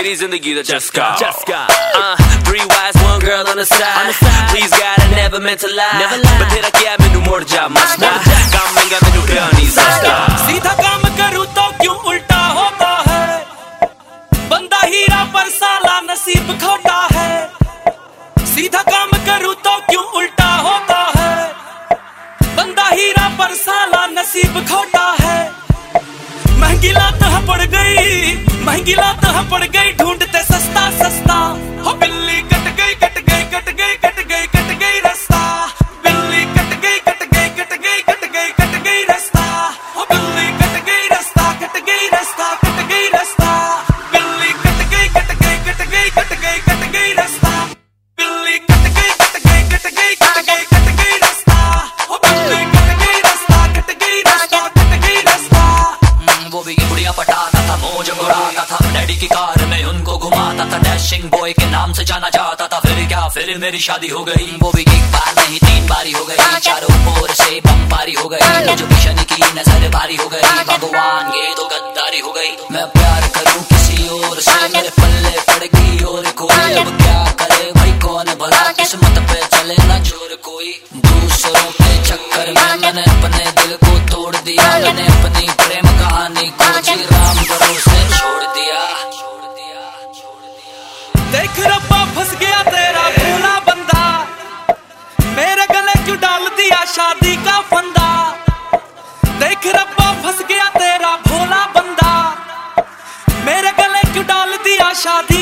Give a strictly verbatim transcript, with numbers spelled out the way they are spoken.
मेरी जिंदगी दा चस्का चस्का three wise one girl on the side please God I never meant to lie but तेरा क्या मैनू मुड़ जा मस्ता काम महंगा मैनू प्यार नहीं सस्ता सीधा काम करूं तो क्यों उल्टा होता है बंदा हीरा पर साला नसीब खोटा है सीधा काम करूं तो क्यों उल्टा होता है बंदा हीरा पर साला नसीब खोटा है महंगी लात पड़ गई महंगी लात पड़ गई ढूंढते सस्ता सस्ता हो बिल्ली कट गई कट गई कट गई कट गई कट गई रास्ता बिल्ली कट गई कट गई कट गई कट गई कट गई रास्ता हो बिल्ली कट गई रास्ता कट गई रास्ता कट गई रास्ता बिल्ली कट गई कट गई कट गई कट गई कट गई रास्ता बिल्ली कट गई कट गई कट गई कट गई कट गई रास्ता हो बिल्ली कट गई रास्ता कट गई रास्ता कट गई रास्ता वो भी बुढ़िया पटाता था मौज उड़ाता था डैडी की कार में उनको घुमाता था डैशिंग बॉय के नाम से जाना चाहता था फिर क्या फिर मेरी शादी हो गई वो भी एक बार नहीं तीन बारी हो गई चारों ओर से बमबारी हो गई जो भी शनि की नजर बारी हो गई भगवान ये तो गद्दारी हो गई मैं प्यार करूं किसी और से मेरे पल्ले पड़ गई और कोई अब क्या करे भाई कौन भला किस्मत पे चले ना जोर कोई दूसरों के चक्कर में मैंने अपने दिल को तोड़ दिया मैंने अपनी प्रेम कहानी को जी राम भरोसे छोड़ दिया देख रब्बा फंस गया तेरा भोला बंदा मेरे गले क्यों डाल दिया शादी का फंदा देख रब्बा फंस गया तेरा भोला बंदा मेरे गले क्यों डाल दिया शादी